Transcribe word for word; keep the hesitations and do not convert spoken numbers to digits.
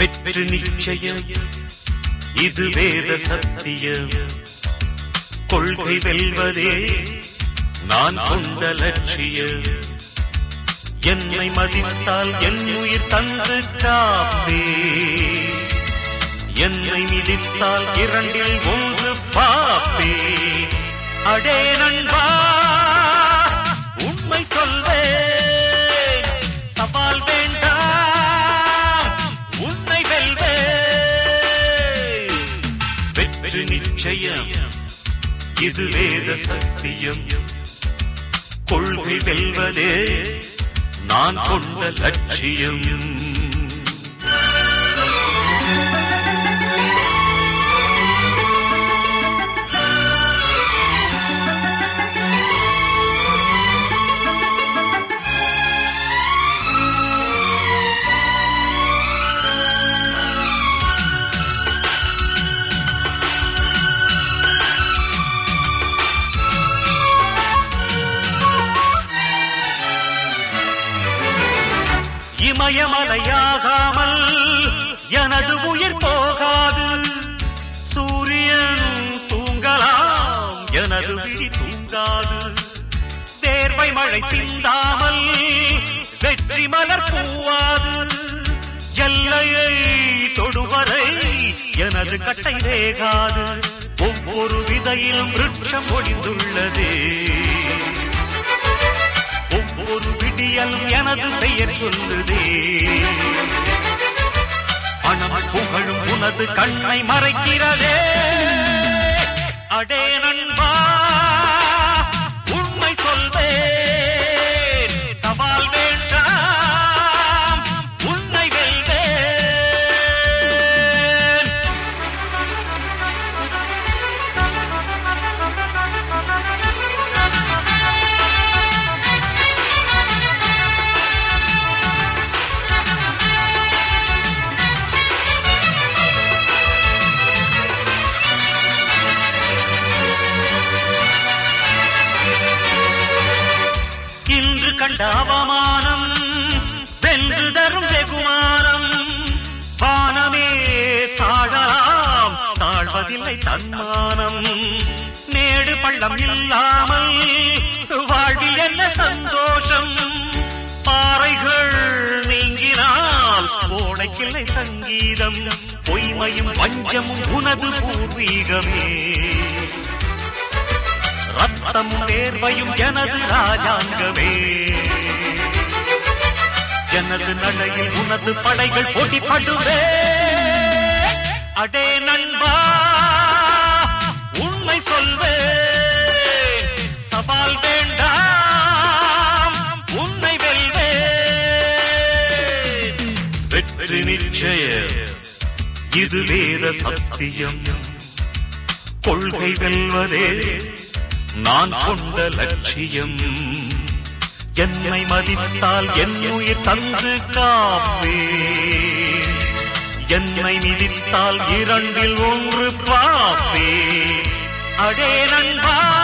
வெற்றி நிச்சயம் இது வேத சத்தியம். கொள்கை வெல்வதே நான் கொண்ட லட்சியம். என்னை மதித்தால் என் உயிர் தந்து காப்பே, என்னை மிதித்தால் இரண்டில் ஒன்று பாப்பே. அடே நண்பா உண்மை சொல்வேன், சவால் வேண்டாம் உன்னை வெல்வேன். வெற்றி நிச்சயம் இது வேத சத்தியம். கொள்கை வெல்வதே நான் கொண்ட லட்சியம். இமயமலையாகாமல் எனது உயிர் போகாது. சூரியன் தூங்கலாம் எனது விழி தூங்காது. தேர்வை மழை சிந்தாமல் வெற்றி மலர் பூவாது. எல்லையை தொடுவரை எனது கட்டை வேகாது. ஒவ்வொரு விதையிலும் விருட்சம் ஒளிந்துள்ளதே. ஒவ்வொரு விடியலும் எனது பெயர் சொல்லுதே. பணம் புகழும் உனது கண்ணை மறைக்கிறதே. அடே நண்பா உண்மை சொல்வேன், சவால் வேண்டாம் உன்னை வெல்வேன். இன்று கண்ட அவமானம் வென்று தரும் வெகுமானம். வானமே தாழலாம் தாழ்வதில்லை தன்மானம். மேடு பள்ளம் இல்லாமல் வாழ்வில் என்ன சந்தோஷம். பாறைகள் நீங்கினால் ஓடைக்கில்லை சங்கீதம். பொய்மையும் வஞ்சமும் உனது பூர்வீகமே. ரத்தம் தேர்வையும் எனது ராஜாங்கமே. எனது நடையில் உனது படைகள் போட்டிப்படுவே. அடே நண்பா உண்மை சொல்வேன், சவால் வேண்டாம் உன்னை வெல்வேன். வெற்றி நிச்சயம் இது வேத சத்தியம். கொள்கை வெல்வதே நான் கொண்ட லட்சியம். என்னை மதித்தால் என் உயிர் தந்து காப்பே, என்னை மிதித்தால் இரண்டில் ஒன்று பாப்பே. அடே நண்பா